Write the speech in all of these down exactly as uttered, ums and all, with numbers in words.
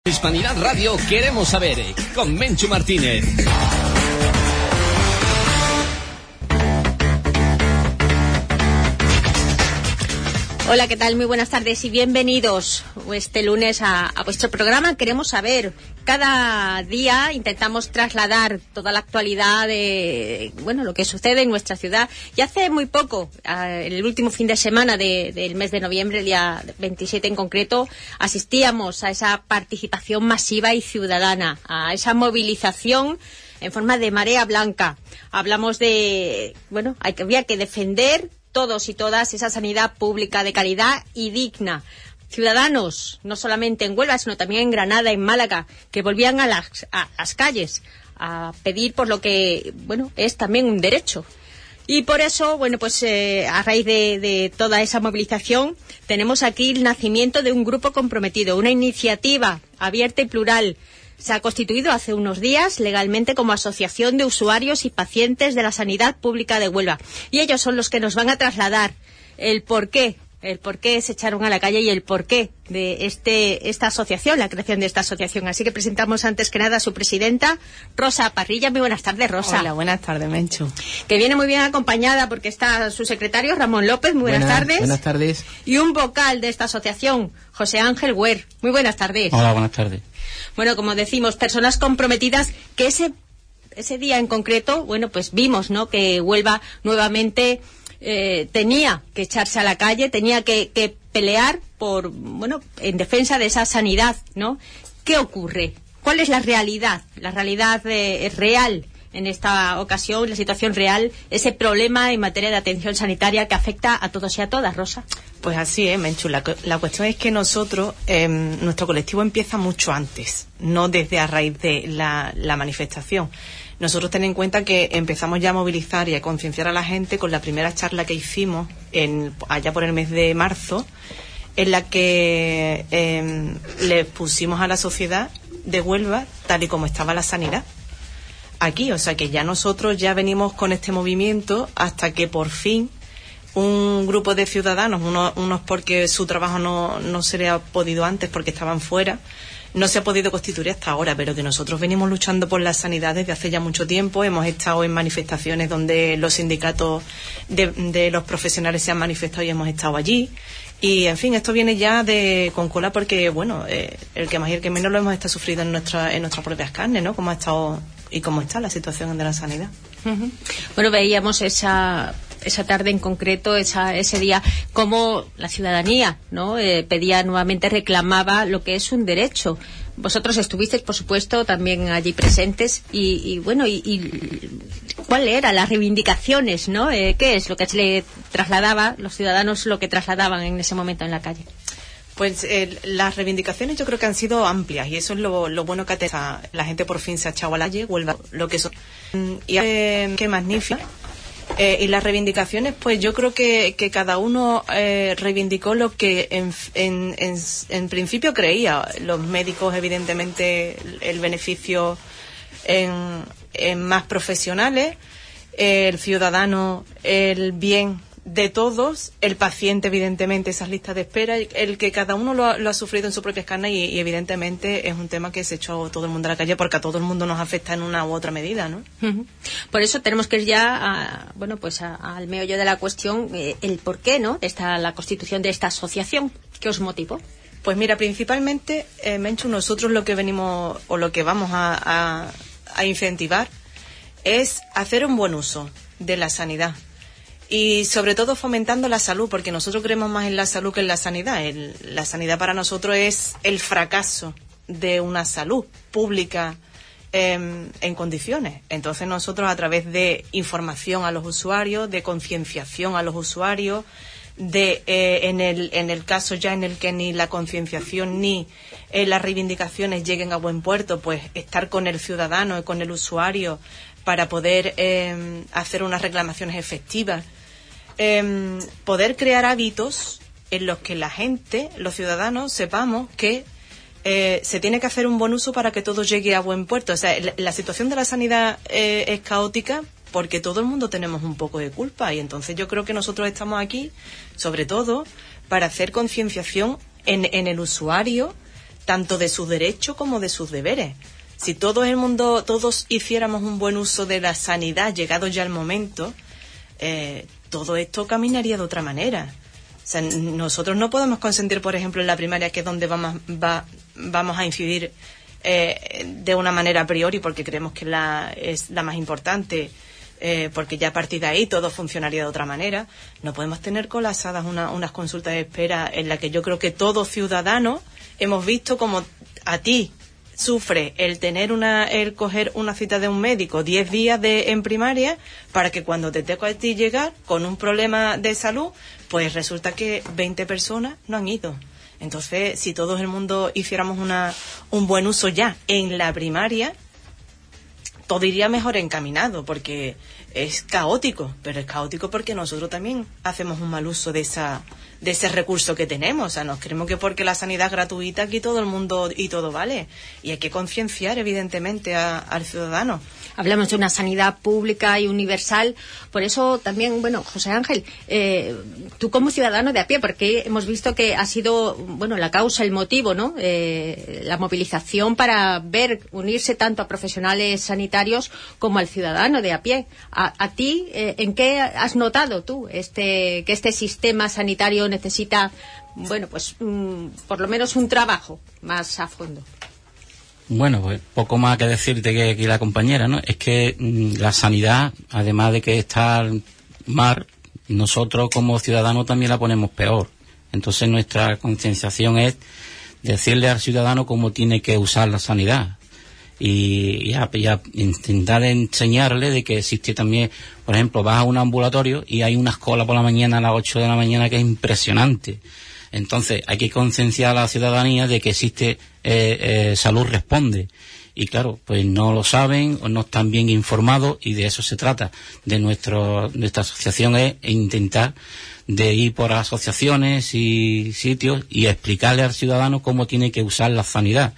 Hispanidad Radio queremos saber, con Menchu Martínez. Hola, ¿qué tal? Muy buenas tardes y bienvenidos este lunes a, a vuestro programa. Queremos saber, cada día intentamos trasladar toda la actualidad de, bueno, lo que sucede en nuestra ciudad. Y hace muy poco, el último fin de semana de, del mes de noviembre, el día veintisiete en concreto, asistíamos a esa participación masiva y ciudadana, a esa movilización en forma de marea blanca. Hablamos de, bueno, hay que, había que defender todos y todas esa sanidad pública de calidad y digna. Ciudadanos, no solamente en Huelva, sino también en Granada, en Málaga, que volvían a las, a las calles a pedir por lo que, bueno, es también un derecho. Y por eso, bueno, pues eh, a raíz de, de toda esa movilización, tenemos aquí el nacimiento de un grupo comprometido, una iniciativa abierta y plural. Se ha constituido hace unos días legalmente como Asociación de Usuarios y Pacientes de la Sanidad Pública de Huelva. Y ellos son los que nos van a trasladar el porqué, el porqué se echaron a la calle y el porqué de este esta asociación, la creación de esta asociación. Así que presentamos antes que nada a su presidenta, Rosa Parrilla. Muy buenas tardes, Rosa. Hola, buenas tardes, Menchu. Que viene muy bien acompañada porque está su secretario, Ramón López. Muy buenas, buenas tardes. Buenas tardes. Y un vocal de esta asociación, José Ángel Güer. Muy buenas tardes. Hola, buenas tardes. Bueno, como decimos, personas comprometidas que ese ese día en concreto, bueno, pues vimos, ¿no?, que Huelva nuevamente eh, tenía que echarse a la calle, tenía que, que pelear por, bueno, en defensa de esa sanidad, ¿no? ¿Qué ocurre? ¿Cuál es la realidad? La realidad eh, real en esta ocasión, la situación real, ese problema en materia de atención sanitaria que afecta a todos y a todas, Rosa. Pues así es, Menchu. La, la cuestión es que nosotros, eh, nuestro colectivo empieza mucho antes, no desde a raíz de la, la manifestación. Nosotros ten en cuenta que empezamos ya a movilizar y a concienciar a la gente con la primera charla que hicimos en, allá por el mes de marzo, en la que eh, le pusimos a la sociedad de Huelva tal y como estaba la sanidad aquí. O sea que ya nosotros ya venimos con este movimiento hasta que por fin un grupo de ciudadanos, unos, unos porque su trabajo no, no se le ha podido antes porque estaban fuera, no se ha podido constituir hasta ahora, pero que nosotros venimos luchando por la sanidad desde hace ya mucho tiempo. Hemos estado en manifestaciones donde los sindicatos de, de los profesionales se han manifestado y hemos estado allí. Y, en fin, esto viene ya de con cola porque, bueno, eh, el que más y el que menos lo hemos estado sufriendo en, nuestra, en nuestras propias carnes, ¿no? Cómo ha estado y cómo está la situación de la sanidad. Uh-huh. Bueno, veíamos esa esa tarde en concreto, esa, ese día, cómo la ciudadanía, ¿no?, eh, pedía nuevamente, reclamaba lo que es un derecho. Vosotros estuvisteis, por supuesto, también allí presentes y, y bueno, y, y ¿cuál eran las reivindicaciones, no? Eh, ¿Qué es lo que se le trasladaba, los ciudadanos lo que trasladaban en ese momento en la calle? Pues eh, las reivindicaciones yo creo que han sido amplias y eso es lo, lo bueno que atesta. La gente por fin se ha echado a la calle, Huelva, lo que son. Y eh, qué magnífica. Eh, y las reivindicaciones, pues yo creo que, que cada uno eh, reivindicó lo que en, en, en, en principio creía. Los médicos, evidentemente, el beneficio en, en más profesionales, el ciudadano, el bien de todos, el paciente, evidentemente, esas listas de espera, el que cada uno lo, lo ha sufrido en sus propias carnes y, y evidentemente es un tema que se echó todo el mundo a la calle porque a todo el mundo nos afecta en una u otra medida, ¿no? Uh-huh. Por eso tenemos que ir ya a, bueno, pues a, al meollo de la cuestión, eh, el porqué, ¿no?, de esta, la constitución de esta asociación. ¿Qué os motivó? Pues mira, principalmente, eh, Menchu, nosotros lo que venimos o lo que vamos a, a, a incentivar es hacer un buen uso de la sanidad. Y sobre todo fomentando la salud, porque nosotros creemos más en la salud que en la sanidad. El, la sanidad para nosotros es el fracaso de una salud pública eh, en condiciones. Entonces nosotros, a través de información a los usuarios, de concienciación a los usuarios, de eh, en el en el caso ya en el que ni la concienciación ni eh, las reivindicaciones lleguen a buen puerto, pues estar con el ciudadano y con el usuario para poder eh, hacer unas reclamaciones efectivas. Eh, poder crear hábitos en los que la gente, los ciudadanos, sepamos que eh, se tiene que hacer un buen uso para que todo llegue a buen puerto. O sea, la, la situación de la sanidad eh, es caótica porque todo el mundo tenemos un poco de culpa y entonces yo creo que nosotros estamos aquí, sobre todo, para hacer concienciación en, en el usuario tanto de sus derechos como de sus deberes. Si todo el mundo, todos hiciéramos un buen uso de la sanidad, llegado ya el momento, eh, todo esto caminaría de otra manera. O sea, nosotros no podemos consentir, por ejemplo, en la primaria, que es donde vamos, va, vamos a incidir eh, de una manera a priori, porque creemos que la, es la más importante, eh, porque ya a partir de ahí todo funcionaría de otra manera. No podemos tener colapsadas una, unas consultas de espera en las que yo creo que todo ciudadano hemos visto como a ti sufre el tener una, el coger una cita de un médico diez días de, en primaria, para que cuando te toca a ti llegar con un problema de salud, pues resulta que veinte personas no han ido. Entonces, si todo el mundo hiciéramos una, un buen uso ya en la primaria, todo iría mejor encaminado, porque es caótico, pero es caótico porque nosotros también hacemos un mal uso de esa de ese recurso que tenemos. O sea, nos creemos que porque la sanidad es gratuita aquí todo el mundo y todo vale, y hay que concienciar evidentemente a, al ciudadano. Hablamos de una sanidad pública y universal, por eso también, bueno, José Ángel, eh, tú como ciudadano de a pie, porque hemos visto que ha sido, bueno, la causa, el motivo, ¿no? Eh, la movilización para ver unirse tanto a profesionales sanitarios como al ciudadano de a pie. A, a ti, eh, ¿en qué has notado tú este que este sistema sanitario necesita, bueno, pues mm, por lo menos un trabajo más a fondo? Bueno, pues poco más que decirte que aquí la compañera, ¿no? Es que mmm, la sanidad, además de que está mal, nosotros como ciudadanos también la ponemos peor. Entonces nuestra concienciación es decirle al ciudadano cómo tiene que usar la sanidad. Y, y, a, y a intentar enseñarle de que existe también, por ejemplo, vas a un ambulatorio y hay una cola por la mañana a las ocho de la mañana que es impresionante. Entonces hay que concienciar a la ciudadanía de que existe eh, eh, Salud Responde, y claro, pues no lo saben o no están bien informados, y de eso se trata. De nuestro nuestra asociación es intentar de ir por asociaciones y sitios y explicarle al ciudadano cómo tiene que usar la sanidad.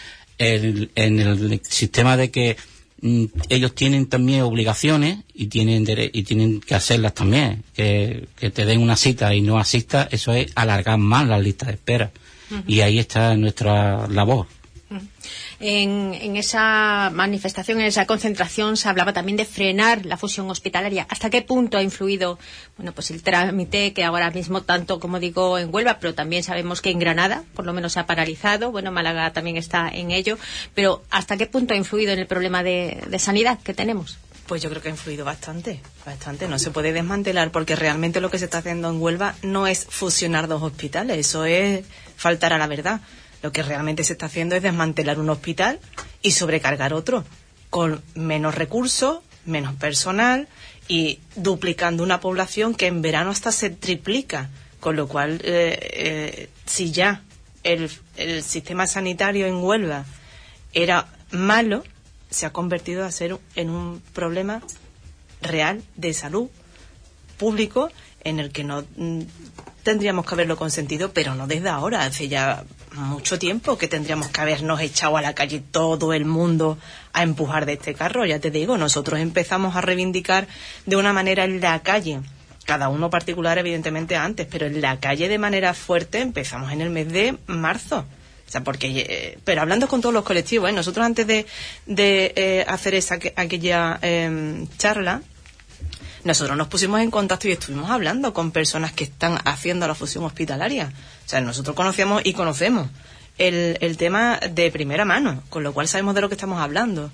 El, en el sistema de que mm, ellos tienen también obligaciones y tienen dere- y tienen que hacerlas también, que, que te den una cita y no asistas, eso es alargar más las listas de espera. Uh-huh. Y ahí está nuestra labor. Uh-huh. En, en esa manifestación, en esa concentración, se hablaba también de frenar la fusión hospitalaria. ¿Hasta qué punto ha influido, bueno, pues el trámite que ahora mismo tanto, como digo, en Huelva, pero también sabemos que en Granada, por lo menos, se ha paralizado? Bueno, Málaga también está en ello, pero ¿hasta qué punto ha influido en el problema de, de sanidad que tenemos? Pues yo creo que ha influido bastante, bastante. No se puede desmantelar, porque realmente lo que se está haciendo en Huelva no es fusionar dos hospitales, eso es faltar a la verdad. Lo que realmente se está haciendo es desmantelar un hospital y sobrecargar otro, con menos recursos, menos personal y duplicando una población que en verano hasta se triplica. Con lo cual, eh, eh, si ya el, el sistema sanitario en Huelva era malo, se ha convertido a ser en un problema real de salud público, en el que no mm, tendríamos que haberlo consentido, pero no desde ahora, hace ya mucho tiempo que tendríamos que habernos echado a la calle todo el mundo a empujar de este carro. Ya te digo, nosotros empezamos a reivindicar de una manera en la calle, cada uno particular evidentemente antes, pero en la calle de manera fuerte empezamos en el mes de marzo. O sea, porque, eh, pero hablando con todos los colectivos, ¿eh? Nosotros antes de, de eh, hacer esa aquella eh, charla, nosotros nos pusimos en contacto y estuvimos hablando con personas que están haciendo la fusión hospitalaria. O sea, nosotros conocíamos y conocemos el, el tema de primera mano, con lo cual sabemos de lo que estamos hablando.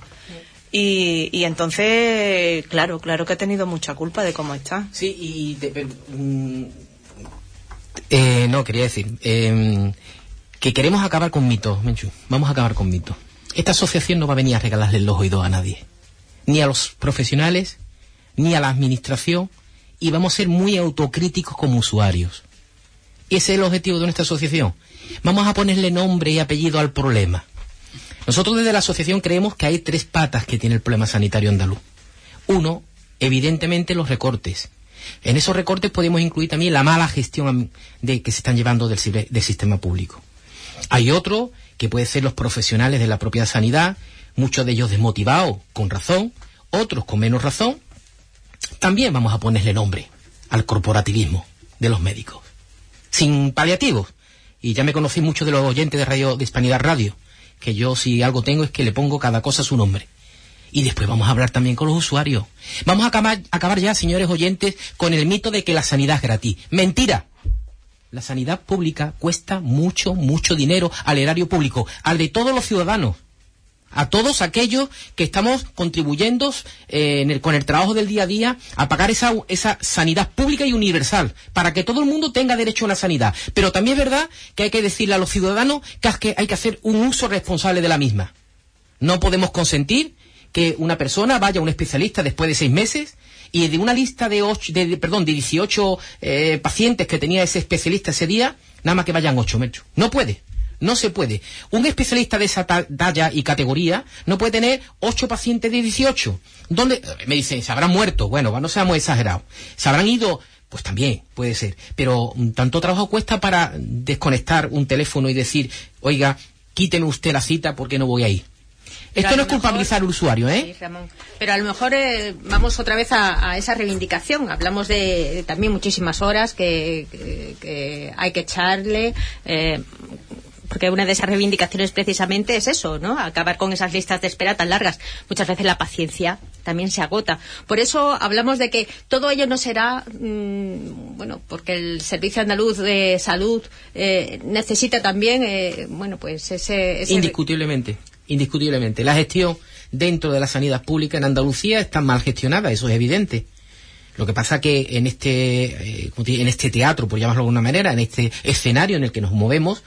Y, y entonces, claro, claro que ha tenido mucha culpa de cómo está. Sí, y... De, mm, eh, no, quería decir... Eh, que queremos acabar con mitos, Menchu. Vamos a acabar con mitos. Esta asociación no va a venir a regalarle los oídos a nadie. Ni a los profesionales, ni a la administración, y vamos a ser muy autocríticos como usuarios. Ese es el objetivo de nuestra asociación. Vamos a ponerle nombre y apellido al problema. Nosotros desde la asociación creemos que hay tres patas que tiene el problema sanitario andaluz. Uno, evidentemente, los recortes. En esos recortes podemos incluir también la mala gestión de que se están llevando del, del sistema público. Hay otro, que puede ser los profesionales de la propia sanidad, muchos de ellos desmotivados, con razón, otros con menos razón. También vamos a ponerle nombre al corporativismo de los médicos. Sin paliativos, y ya me conocéis muchos de los oyentes de Radio de Hispanidad Radio, que yo si algo tengo es que le pongo cada cosa a su nombre. Y después vamos a hablar también con los usuarios. Vamos a acabar, acabar ya, señores oyentes, con el mito de que la sanidad es gratis. ¡Mentira! La sanidad pública cuesta mucho, mucho dinero al erario público, al de todos los ciudadanos. A todos aquellos que estamos contribuyendo eh, en el, con el trabajo del día a día a pagar esa, esa sanidad pública y universal, para que todo el mundo tenga derecho a una sanidad. Pero también es verdad que hay que decirle a los ciudadanos que hay que hacer un uso responsable de la misma. No podemos consentir que una persona vaya a un especialista después de seis meses y de una lista de, ocho, de, de perdón, de dieciocho eh, pacientes que tenía ese especialista ese día, nada más que vayan ocho metros. No puede. No se puede. Un especialista de esa talla y categoría no puede tener ocho pacientes de dieciocho. ¿Dónde? Me dicen, se habrán muerto. Bueno, no seamos exagerados. Se habrán ido, pues también puede ser. Pero tanto trabajo cuesta para desconectar un teléfono y decir, oiga, quíteme usted la cita porque no voy a ir. Esto no es culpabilizar al usuario, ¿eh? Sí, Ramón. Pero a lo mejor eh, vamos otra vez a, a esa reivindicación. Hablamos de, de también muchísimas horas que, que, que hay que echarle... Eh, porque una de esas reivindicaciones precisamente es eso, ¿no? Acabar con esas listas de espera tan largas. Muchas veces la paciencia también se agota. Por eso hablamos de que todo ello no será, mmm, bueno, porque el Servicio Andaluz de Salud eh, necesita también, eh, bueno, pues ese, ese... Indiscutiblemente, indiscutiblemente. La gestión dentro de la sanidad pública en Andalucía está mal gestionada, eso es evidente. Lo que pasa que en este, eh, en este teatro, por llamarlo de alguna manera, en este escenario en el que nos movemos,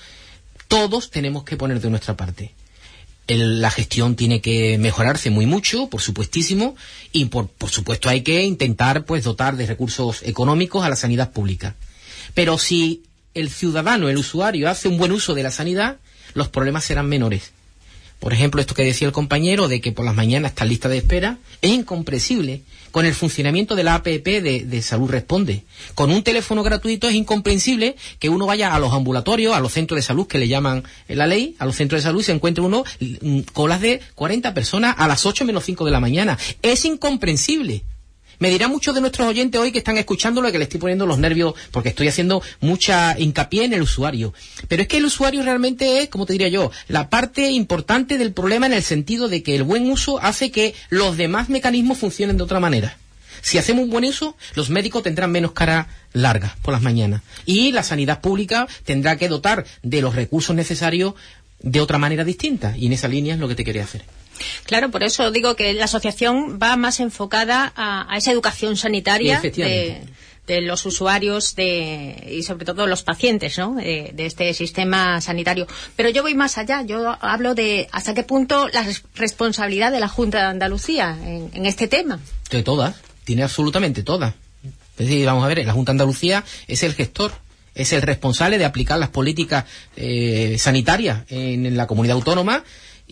todos tenemos que poner de nuestra parte. El, la gestión tiene que mejorarse muy mucho, por supuestísimo, y por, por supuesto hay que intentar pues dotar de recursos económicos a la sanidad pública. Pero si el ciudadano, el usuario, hace un buen uso de la sanidad, los problemas serán menores. Por ejemplo, esto que decía el compañero de que por las mañanas está en lista de espera, es incomprensible. Con el funcionamiento de la A P P de, de Salud Responde, con un teléfono gratuito es incomprensible que uno vaya a los ambulatorios, a los centros de salud que le llaman en la ley, a los centros de salud y se encuentre uno mm, colas de cuarenta personas a las ocho menos cinco de la mañana. Es incomprensible. Me dirán muchos de nuestros oyentes hoy que están escuchándolo que le estoy poniendo los nervios porque estoy haciendo mucha hincapié en el usuario. Pero es que el usuario realmente es, como te diría yo, la parte importante del problema en el sentido de que el buen uso hace que los demás mecanismos funcionen de otra manera. Si hacemos un buen uso, los médicos tendrán menos cara larga por las mañanas. Y la sanidad pública tendrá que dotar de los recursos necesarios de otra manera distinta. Y en esa línea es lo que te quería hacer. Claro, por eso digo que la asociación va más enfocada a, a esa educación sanitaria de, de los usuarios de, y sobre todo los pacientes, ¿no? de, de este sistema sanitario. Pero yo voy más allá, yo hablo de hasta qué punto la responsabilidad de la Junta de Andalucía en, en este tema. De todas, tiene absolutamente todas. Es decir, vamos a ver, la Junta de Andalucía es el gestor, es el responsable de aplicar las políticas eh, sanitarias en, en la comunidad autónoma.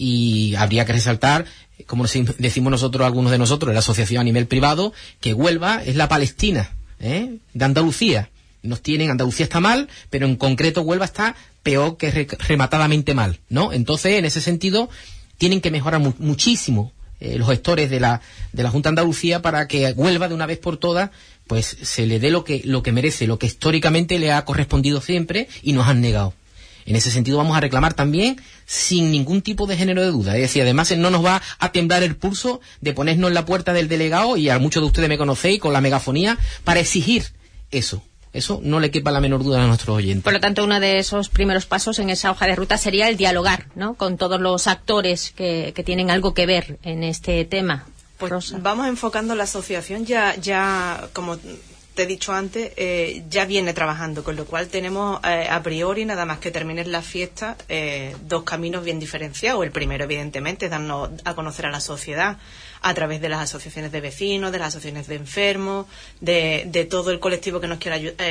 Y habría que resaltar, como decimos nosotros, algunos de nosotros, la asociación a nivel privado, que Huelva es la Palestina ¿eh? de Andalucía. Nos tienen, Andalucía está mal, pero en concreto Huelva está peor que re rematadamente mal, ¿no? Entonces, en ese sentido, tienen que mejorar mu muchísimo eh, los gestores de la, de la Junta de Andalucía para que Huelva, de una vez por todas, pues se le dé lo que, lo que merece, lo que históricamente le ha correspondido siempre y nos han negado. En ese sentido vamos a reclamar también sin ningún tipo de género de duda. Es decir, además no nos va a temblar el pulso de ponernos en la puerta del delegado, y a muchos de ustedes me conocéis, con la megafonía, para exigir eso. Eso no le quepa la menor duda a nuestros oyentes. Por lo tanto, uno de esos primeros pasos en esa hoja de ruta sería el dialogar, ¿no?, con todos los actores que, que tienen algo que ver en este tema. Pues Rosa. Vamos enfocando la asociación ya, ya como te he dicho antes, eh, ya viene trabajando, con lo cual tenemos eh, a priori, nada más que terminen las fiestas, eh, dos caminos bien diferenciados. El primero, evidentemente, es darnos a conocer a la sociedad a través de las asociaciones de vecinos, de las asociaciones de enfermos, de, de todo el colectivo que nos quiera eh,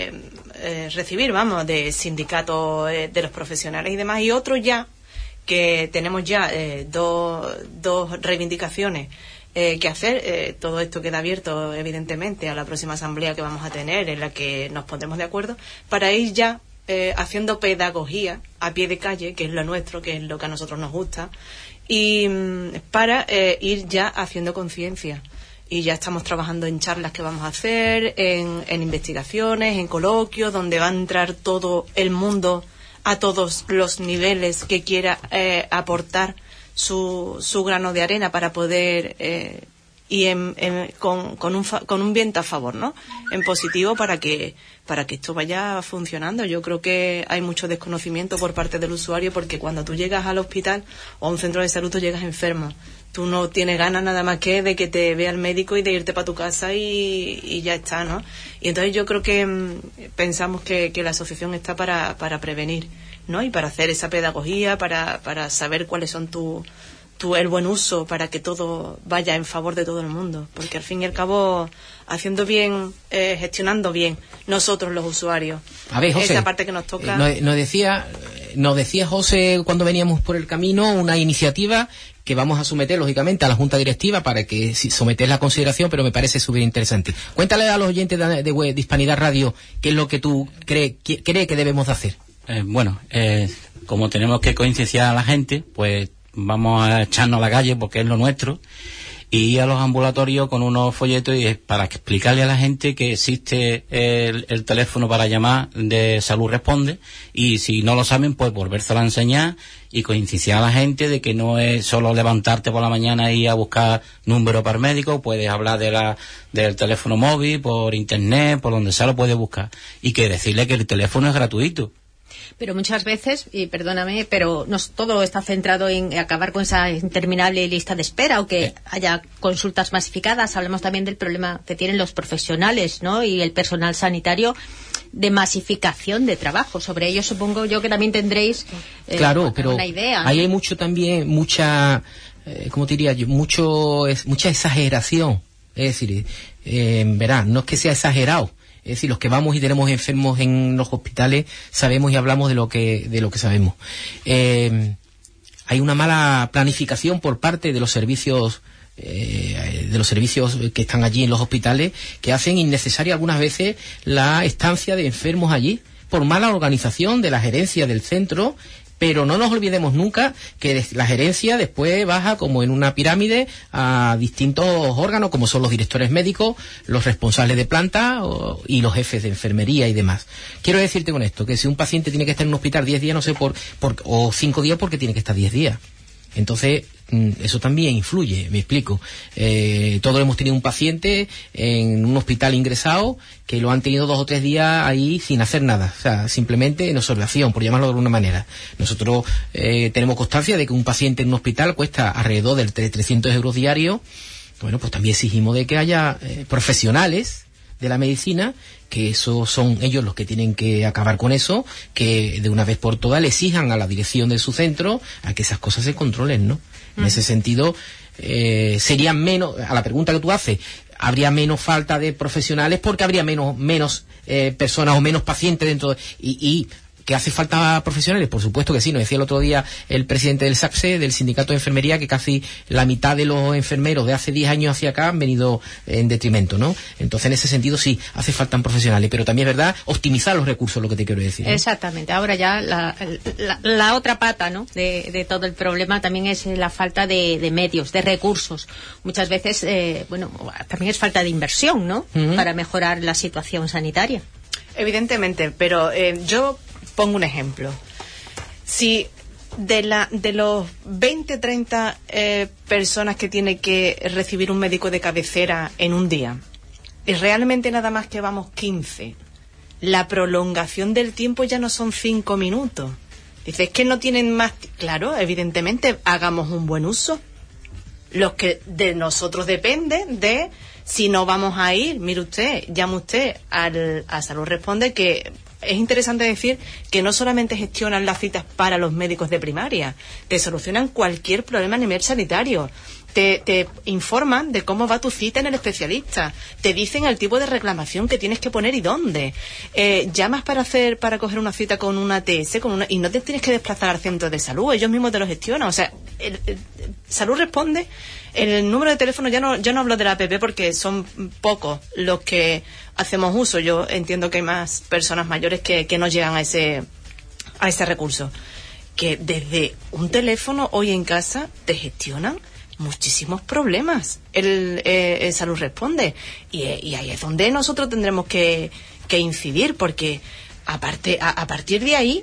eh, recibir, vamos, de sindicatos eh, de los profesionales y demás. Y otro ya, que tenemos ya eh, dos, dos reivindicaciones Eh, que hacer. Eh, todo esto queda abierto, evidentemente, a la próxima asamblea que vamos a tener, en la que nos pondremos de acuerdo, para ir ya eh, haciendo pedagogía a pie de calle, que es lo nuestro, que es lo que a nosotros nos gusta, y mm, para eh, ir ya haciendo conciencia. Y ya estamos trabajando en charlas que vamos a hacer, en, en investigaciones, en coloquios, donde va a entrar todo el mundo a todos los niveles que quiera eh, aportar su, su grano de arena para poder eh, y en, en, con, con, un fa, con un viento a favor, ¿no? En positivo para que para que esto vaya funcionando. Yo creo que hay mucho desconocimiento por parte del usuario, porque cuando tú llegas al hospital o a un centro de salud tú llegas enfermo. Tú no tienes ganas nada más que de que te vea el médico y de irte para tu casa y, y ya está, ¿no? Y entonces yo creo que mmm, pensamos que, que la asociación está para, para prevenir, ¿no? Y para hacer esa pedagogía, para, para saber cuáles son tus tu, el buen uso, para que todo vaya en favor de todo el mundo, porque al fin y al cabo, haciendo bien, eh, gestionando bien nosotros los usuarios, a ver, José, esa parte que nos toca. Eh, nos, nos decía, nos decía José cuando veníamos por el camino una iniciativa que vamos a someter lógicamente a la Junta Directiva para que si, someterla a consideración, pero me parece súper interesante. Cuéntale a los oyentes de, de, de Hispanidad Radio qué es lo que tú crees cree que debemos de hacer. Eh, bueno, eh, como tenemos que concienciar a la gente, pues vamos a echarnos a la calle porque es lo nuestro, y ir a los ambulatorios con unos folletos y para explicarle a la gente que existe el, el teléfono para llamar de Salud Responde, y si no lo saben, pues volvérselo a enseñar y concienciar a la gente de que no es solo levantarte por la mañana y ir a buscar número para médico. Puedes hablar de la del teléfono móvil, por internet, por donde sea lo puedes buscar, y que decirle que el teléfono es gratuito. Pero muchas veces, y perdóname, pero no todo está centrado en acabar con esa interminable lista de espera o que haya consultas masificadas. Hablamos también del problema que tienen los profesionales, ¿no? Y el personal sanitario de masificación de trabajo. Sobre ello supongo yo que también tendréis eh, claro, pero una idea, ¿no? Ahí hay mucho también, mucha, eh, ¿cómo te diría yo? Mucho, es, mucha exageración. Es decir, eh, verás, no es que sea exagerado. Es decir, los que vamos y tenemos enfermos en los hospitales sabemos y hablamos de lo que de lo que sabemos. Eh, hay una mala planificación por parte de los servicios eh, de los servicios que están allí en los hospitales, que hacen innecesaria algunas veces la estancia de enfermos allí por mala organización de la gerencia del centro. Pero no nos olvidemos nunca que la gerencia después baja como en una pirámide a distintos órganos, como son los directores médicos, los responsables de planta o, y los jefes de enfermería y demás. Quiero decirte con esto, que si un paciente tiene que estar en un hospital diez días, no sé, por, por o cinco días, porque tiene que estar diez días. Entonces, eso también influye, me explico. Eh, todos hemos tenido un paciente en un hospital ingresado que lo han tenido dos o tres días ahí sin hacer nada, o sea, simplemente en observación, por llamarlo de alguna manera. Nosotros eh, tenemos constancia de que un paciente en un hospital cuesta alrededor de trescientos euros diarios. Bueno, pues también exigimos de que haya eh, profesionales de la medicina, que eso son ellos los que tienen que acabar con eso, que de una vez por todas le exijan a la dirección de su centro a que esas cosas se controlen, ¿no? En uh-huh. ese sentido, eh, serían menos, a la pregunta que tú haces, habría menos falta de profesionales porque habría menos menos eh, personas o menos pacientes dentro de, y, y ¿que hace falta profesionales? Por supuesto que sí. Nos decía el otro día el presidente del SACSE, del Sindicato de Enfermería, que casi la mitad de los enfermeros de hace diez años hacia acá han venido en detrimento, ¿no? Entonces, en ese sentido, sí, hace falta profesionales. Pero también es verdad, optimizar los recursos, lo que te quiero decir, ¿no? Exactamente. Ahora ya la, la, la otra pata, ¿no?, de, de todo el problema también es la falta de, de medios, de recursos. Muchas veces, eh, bueno, también es falta de inversión, ¿no?, uh-huh. para mejorar la situación sanitaria. Evidentemente, pero eh, yo pongo un ejemplo. Si de la de los veinte, treinta eh, personas que tiene que recibir un médico de cabecera en un día, y realmente nada más que vamos quince, la prolongación del tiempo ya no son cinco minutos. Dice, es que no tienen más... Claro, evidentemente, hagamos un buen uso. Los que de nosotros depende de si no vamos a ir. Mire usted, llame usted al, a Salud Responde, que... Es interesante decir que no solamente gestionan las citas para los médicos de primaria, te solucionan cualquier problema a nivel sanitario, te, te informan de cómo va tu cita en el especialista, te dicen el tipo de reclamación que tienes que poner y dónde. Eh, llamas para hacer para coger una cita con una T S con una, y no te tienes que desplazar al centro de salud, ellos mismos te lo gestionan. O sea, el, el, Salud Responde. El número de teléfono, ya no, ya no hablo de la app porque son pocos los que hacemos uso. Yo entiendo que hay más personas mayores que, que no llegan a ese, a ese recurso. Que desde un teléfono hoy en casa te gestionan muchísimos problemas. El, eh, el Salud Responde. Y, y ahí es donde nosotros tendremos que, que incidir, porque aparte, a, a partir de ahí,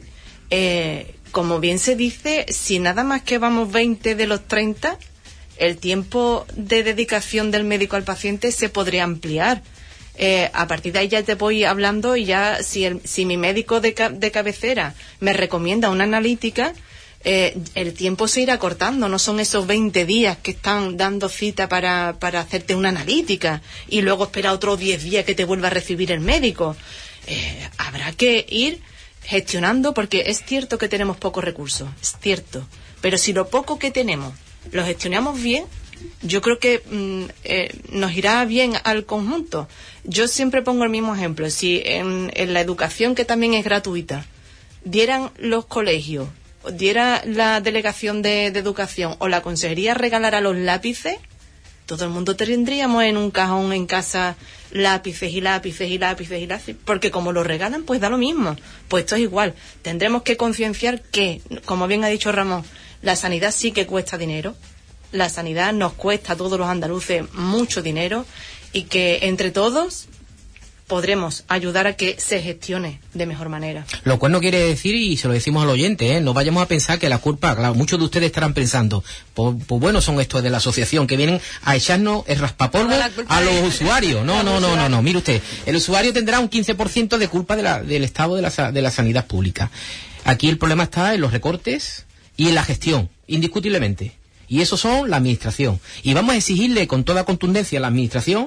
eh, como bien se dice, si nada más que vamos veinte de los treinta, el tiempo de dedicación del médico al paciente se podría ampliar. Eh, a partir de ahí ya te voy hablando y ya si, el, si mi médico de, ca- de cabecera me recomienda una analítica, eh, el tiempo se irá cortando. No son esos veinte días que están dando cita para, para hacerte una analítica y luego espera otros diez días que te vuelva a recibir el médico. Eh, habrá que ir gestionando, porque es cierto que tenemos pocos recursos, es cierto, pero si lo poco que tenemos lo gestionamos bien, yo creo que mm, eh, nos irá bien al conjunto. Yo siempre pongo el mismo ejemplo. Si en, en la educación, que también es gratuita, dieran los colegios, diera la delegación de, de educación o la consejería regalara los lápices, todo el mundo tendríamos en un cajón en casa lápices y lápices y lápices y lápices, porque como lo regalan, pues da lo mismo. Pues esto es igual. Tendremos que concienciar que, como bien ha dicho Ramón, la sanidad sí que cuesta dinero. La sanidad nos cuesta a todos los andaluces mucho dinero, y que entre todos podremos ayudar a que se gestione de mejor manera. Lo cual no quiere decir, y se lo decimos al oyente, ¿eh? No vayamos a pensar que la culpa, claro, muchos de ustedes estarán pensando, pues, pues bueno, son estos de la asociación que vienen a echarnos el raspapolvo a los usuarios. No, no, no, no, no, mire usted, el usuario tendrá un quince por ciento de culpa de la, del estado de la, de la sanidad pública. Aquí el problema está en los recortes y en la gestión, indiscutiblemente. Y eso son la administración. Y vamos a exigirle con toda contundencia a la administración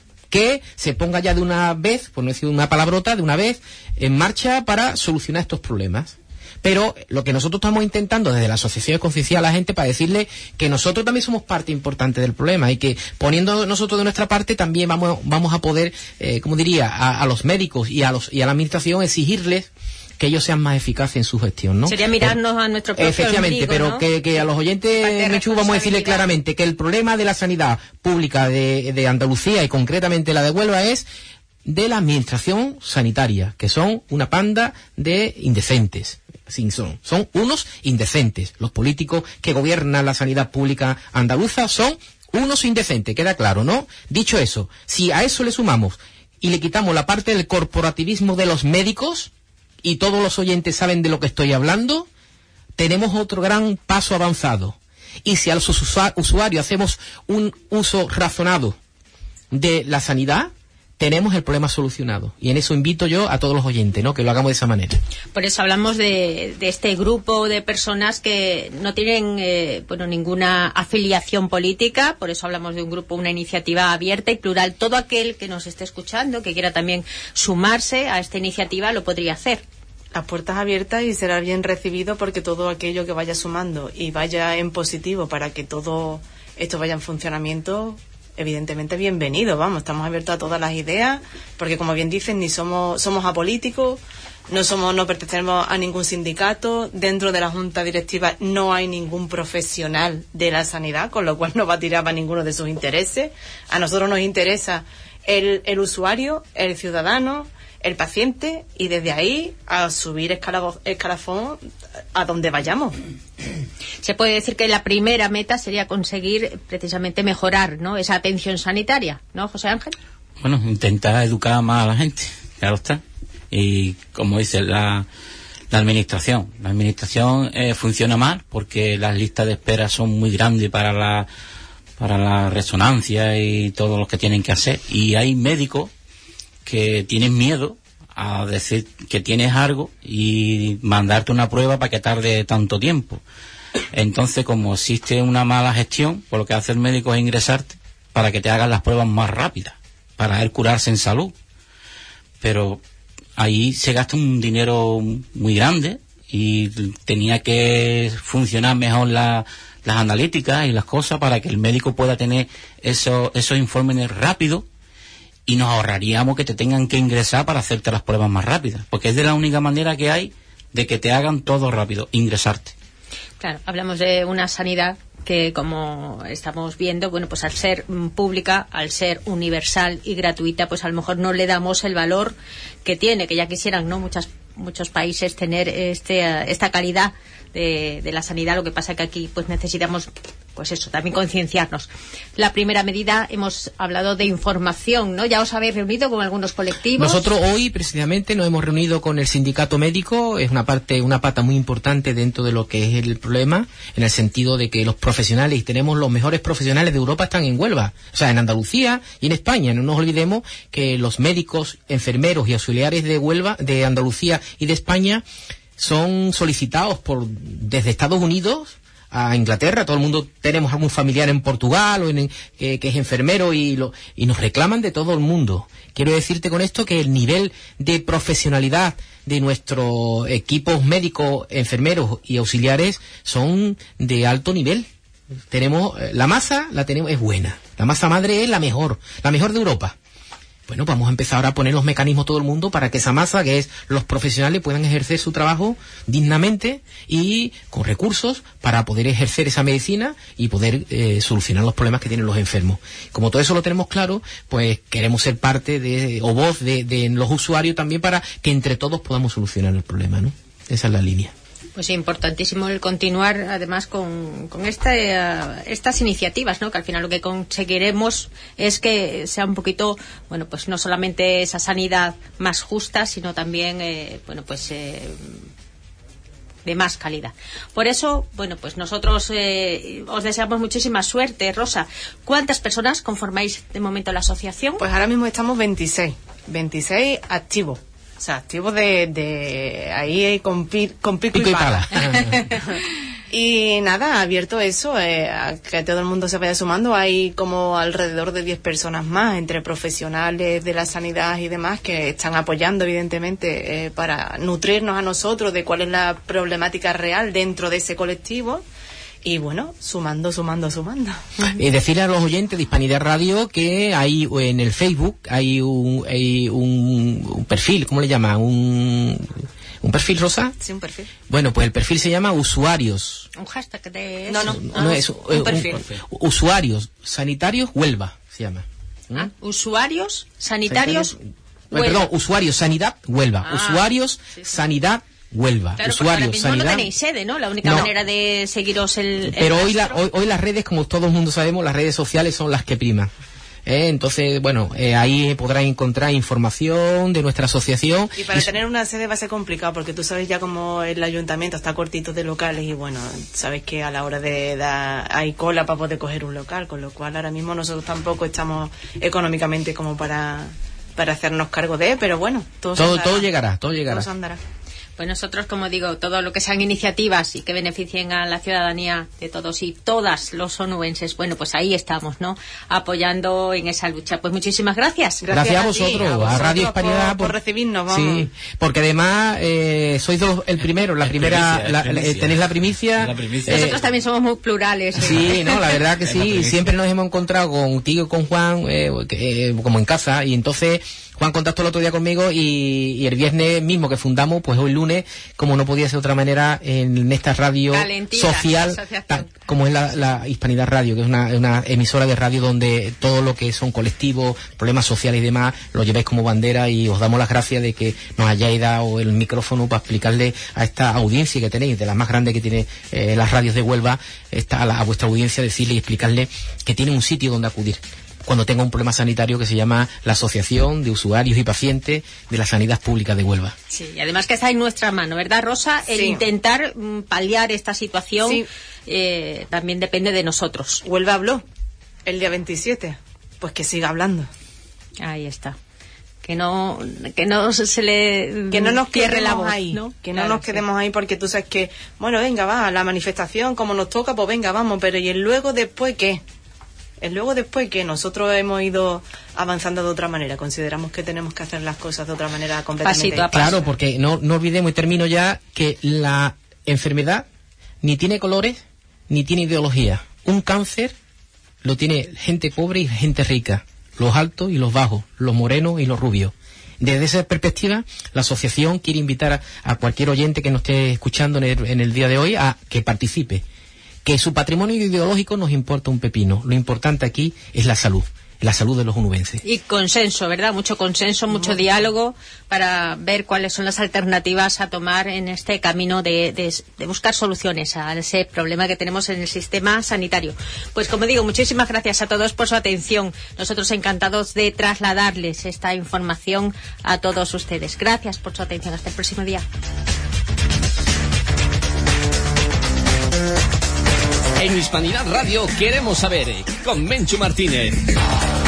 que se ponga ya de una vez, por no decir una palabrota, de una vez en marcha para solucionar estos problemas. Pero lo que nosotros estamos intentando desde la asociación es concienciar a la gente para decirle que nosotros también somos parte importante del problema y que poniendo nosotros de nuestra parte también vamos, vamos a poder, eh, como diría, a, a los médicos y a, los, y a la administración exigirles que ellos sean más eficaces en su gestión, ¿no? Sería mirarnos Pero, a nuestro propio efectivamente, ombligo, pero ¿no? que, que a los oyentes, Mechu, vamos a decirle claramente que el problema de la sanidad pública de, de Andalucía y concretamente la de Huelva es de la administración sanitaria, que son una panda de indecentes. Sí, son, son unos indecentes. Los políticos que gobiernan la sanidad pública andaluza son unos indecentes, queda claro, ¿no? Dicho eso, si a eso le sumamos y le quitamos la parte del corporativismo de los médicos, y todos los oyentes saben de lo que estoy hablando, tenemos otro gran paso avanzado. Y si a los usuarios hacemos un uso razonado de la sanidad, tenemos el problema solucionado. Y en eso invito yo a todos los oyentes, ¿no?, que lo hagamos de esa manera. Por eso hablamos de, de este grupo de personas que no tienen eh, bueno, ninguna afiliación política. Por eso hablamos de un grupo, una iniciativa abierta y plural. Todo aquel que nos esté escuchando, que quiera también sumarse a esta iniciativa, lo podría hacer. Las puertas abiertas, y será bien recibido, porque todo aquello que vaya sumando y vaya en positivo para que todo esto vaya en funcionamiento, evidentemente bienvenido. Vamos, estamos abiertos a todas las ideas, porque como bien dicen, ni somos somos apolíticos, no somos no pertenecemos a ningún sindicato, dentro de la junta directiva no hay ningún profesional de la sanidad, con lo cual no va a tirar para ninguno de sus intereses. A nosotros nos interesa el, el usuario, el ciudadano, el paciente, y desde ahí a subir escalafón, escalafón a donde vayamos. Se puede decir que la primera meta sería conseguir precisamente mejorar, ¿no?, esa atención sanitaria, ¿no, José Ángel? Bueno, intentar educar más a la gente, claro está. Y como dice la, la administración, la administración eh, funciona mal porque las listas de espera son muy grandes para la para la resonancia y todo lo que tienen que hacer. Y hay médicos que tienen miedo a decir que tienes algo y mandarte una prueba para que tarde tanto tiempo. Entonces, como existe una mala gestión, pues lo que hace el médico es ingresarte para que te hagan las pruebas más rápidas, para él curarse en salud. Pero ahí se gasta un dinero muy grande y tenía que funcionar mejor la, las analíticas y las cosas para que el médico pueda tener esos, esos informes rápidos, y nos ahorraríamos que te tengan que ingresar para hacerte las pruebas más rápidas, porque es de la única manera que hay de que te hagan todo rápido, ingresarte. Claro, hablamos de una sanidad que, como estamos viendo, bueno, pues al ser mm, pública, al ser universal y gratuita, pues a lo mejor no le damos el valor que tiene, que ya quisieran, ¿no?, muchas, muchos países tener este, esta calidad de, de la sanidad. Lo que pasa que aquí pues necesitamos pues eso, también concienciarnos. La primera medida, hemos hablado de información, ¿no? Ya os habéis reunido con algunos colectivos. Nosotros hoy, precisamente, nos hemos reunido con el sindicato médico. Es una parte, una pata muy importante dentro de lo que es el problema, en el sentido de que los profesionales, y tenemos los mejores profesionales de Europa, están en Huelva, o sea, en Andalucía y en España. No nos olvidemos que los médicos, enfermeros y auxiliares de Huelva, de Andalucía y de España, son solicitados por desde Estados Unidos a Inglaterra. Todo el mundo tenemos algún familiar en Portugal o en, que, que es enfermero y, lo, y nos reclaman de todo el mundo. Quiero decirte con esto que el nivel de profesionalidad de nuestros equipos médicos, enfermeros y auxiliares son de alto nivel. Tenemos la masa, la tenemos es buena. La masa madre es la mejor, la mejor de Europa. Bueno, vamos a empezar ahora a poner los mecanismos todo el mundo para que esa masa, que es los profesionales, puedan ejercer su trabajo dignamente y con recursos para poder ejercer esa medicina y poder eh, solucionar los problemas que tienen los enfermos. Como todo eso lo tenemos claro, pues queremos ser parte de, o voz de, de los usuarios también para que entre todos podamos solucionar el problema, ¿no? Esa es la línea. Pues importantísimo el continuar además con, con esta, uh, estas iniciativas, ¿no? Que al final lo que conseguiremos es que sea un poquito, bueno, pues no solamente esa sanidad más justa, sino también, eh, bueno, pues eh, de más calidad. Por eso, bueno, pues nosotros eh, os deseamos muchísima suerte, Rosa. ¿Cuántas personas conformáis de momento la asociación? Pues ahora mismo estamos veintiséis, veintiséis activos. O sea, activos de, de ahí con, pi, con pico, pico y pala. Y nada, abierto eso, eh, a que todo el mundo se vaya sumando. Hay como alrededor de diez personas más, entre profesionales de la sanidad y demás, que están apoyando, evidentemente, eh, para nutrirnos a nosotros de cuál es la problemática real dentro de ese colectivo. Y bueno, sumando, sumando, sumando. Y eh, decirle a los oyentes de Hispanidad Radio que hay en el Facebook, hay un, hay un, un perfil, ¿cómo le llaman? Un, ¿Un perfil, Rosa? Sí, un perfil. Bueno, pues el perfil se llama Usuarios. Un hashtag de... No, no, no, no es un, un perfil. Un, usuarios Sanitarios Huelva, se llama. ¿Mm? Ah, usuarios Sanitarios, sanitarios bueno, Perdón, Usuarios Sanidad Huelva. Ah, Usuarios sí, sí. Sanidad Huelva, claro, usuarios, ahora mismo sanidad. No tenéis sede, ¿no? La única no. manera de seguiros el. el Pero hoy, la, hoy, hoy las redes, como todo el mundo sabemos, las redes sociales son las que priman. ¿Eh? Entonces, bueno, eh, ahí podrás encontrar información de nuestra asociación. Y para y... tener una sede va a ser complicado, porque tú sabes ya como el ayuntamiento está cortito de locales y bueno, sabes que a la hora de dar hay cola para poder coger un local, con lo cual ahora mismo nosotros tampoco estamos económicamente como para para hacernos cargo de, pero bueno, todo todo, todo llegará, todo llegará. Todo andará. Pues nosotros, como digo, todo lo que sean iniciativas y que beneficien a la ciudadanía de todos y todas los onubenses, bueno, pues ahí estamos, ¿no? Apoyando en esa lucha. Pues muchísimas gracias. Gracias, gracias a, vosotros, a, vosotros, a Radio Hispanidad por, por, por recibirnos, vamos. Sí, porque además eh, sois los, el primero, la primera, primicia, la, primicia. tenéis la primicia. La primicia. Nosotros eh, también somos muy plurales. ¿eh? Sí, no, la verdad que sí, siempre nos hemos encontrado contigo y con Juan, eh, eh, como en casa, y entonces... Juan contactó el otro día conmigo y, y el viernes mismo que fundamos, pues hoy lunes, como no podía ser de otra manera, en esta radio Calentita, social, ta, como es la, la Hispanidad Radio, que es una, una emisora de radio donde todo lo que son colectivos, problemas sociales y demás, lo lleváis como bandera, y os damos las gracias de que nos hayáis dado el micrófono para explicarle a esta audiencia que tenéis, de las más grandes que tiene eh, las radios de Huelva, esta, a, la, a vuestra audiencia, decirle y explicarle que tiene un sitio donde acudir cuando tenga un problema sanitario, que se llama la Asociación de Usuarios y Pacientes de la Sanidad Pública de Huelva. Sí, y además que está en nuestra mano, ¿verdad, Rosa? El sí. intentar mm, paliar esta situación sí. eh, también depende de nosotros. Huelva habló el día veintisiete, pues que siga hablando. Ahí está. Que no que no se le que no nos cierre la voz ahí, ¿no? que claro, no nos quedemos sí. ahí, porque tú sabes que, bueno, venga, va, a la manifestación, como nos toca, pues venga, vamos, pero ¿y el luego después qué? El luego después que nosotros hemos ido avanzando de otra manera, consideramos que tenemos que hacer las cosas de otra manera completamente. Pasito a paso. Claro, porque no, no olvidemos, y termino ya, que la enfermedad ni tiene colores ni tiene ideología. Un cáncer lo tiene gente pobre y gente rica, los altos y los bajos, los morenos y los rubios. Desde esa perspectiva, la asociación quiere invitar a, a cualquier oyente que nos esté escuchando en el, en el día de hoy a que participe. Que su patrimonio ideológico nos importa un pepino. Lo importante aquí es la salud. la salud de los onubenses. Y consenso, ¿verdad? Mucho consenso, mucho diálogo para ver cuáles son las alternativas a tomar en este camino de, de, de buscar soluciones a ese problema que tenemos en el sistema sanitario. Pues como digo, muchísimas gracias a todos por su atención. Nosotros encantados de trasladarles esta información a todos ustedes. Gracias por su atención. Hasta el próximo día. En Hispanidad Radio queremos saber, con Menchu Martínez.